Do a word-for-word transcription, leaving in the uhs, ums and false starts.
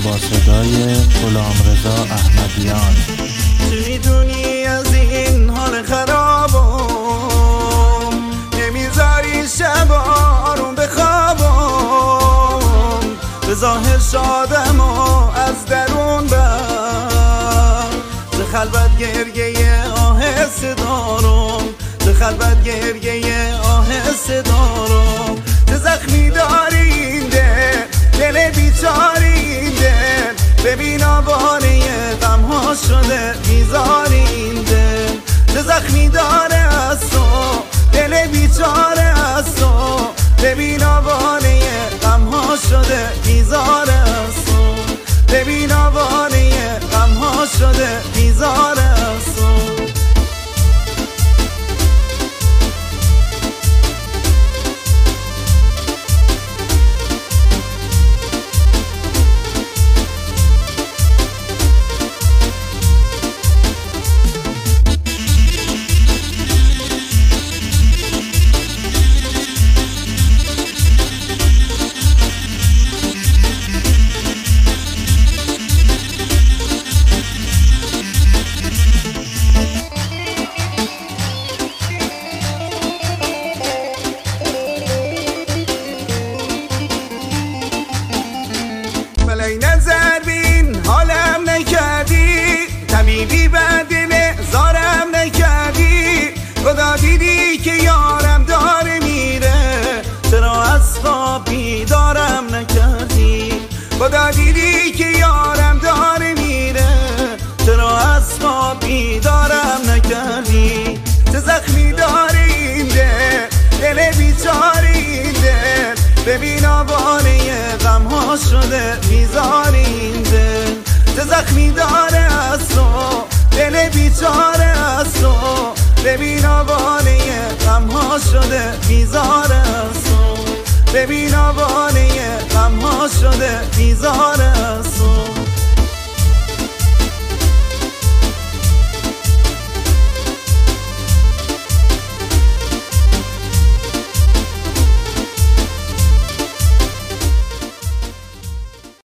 با صدای غلامرضا احمدیان. چه میدونی از این حال خرابم، نمیذاری شبا آروم بخوابم، به ظاهر شادم و از درون بر ز خلوت گریه آهسته دارم، ز خلوت گریه آهسته دارم. چه زخمی داری این دل، دل بیچاره این دل، ببین آواره غم ها شده بیزار این دل. چه زخمی داره از تو دل بیچاره از تو، ببین آواره غم ها شده بیزار از تو، ببین آواره غم ها شده بیزار از تو. ای نظر بین حالم نکردی، طبیبی بر دل زارم نکردی. خدا دیدی که یارم داره میره، چرا از خواب بیدارم نکردی. خدا دیدی که یارم داره میره، چرا از خواب بیدارم نکردی. چه زخمی داره این دل، دل بیچاره این دل، ببین آواره غم ها شده بیزار این دل. چه زخمی داره از تو دل بیچاره از تو، ببین آواره غم ها شده بیزار از تو، ببین آواره غم ها شده بیزار از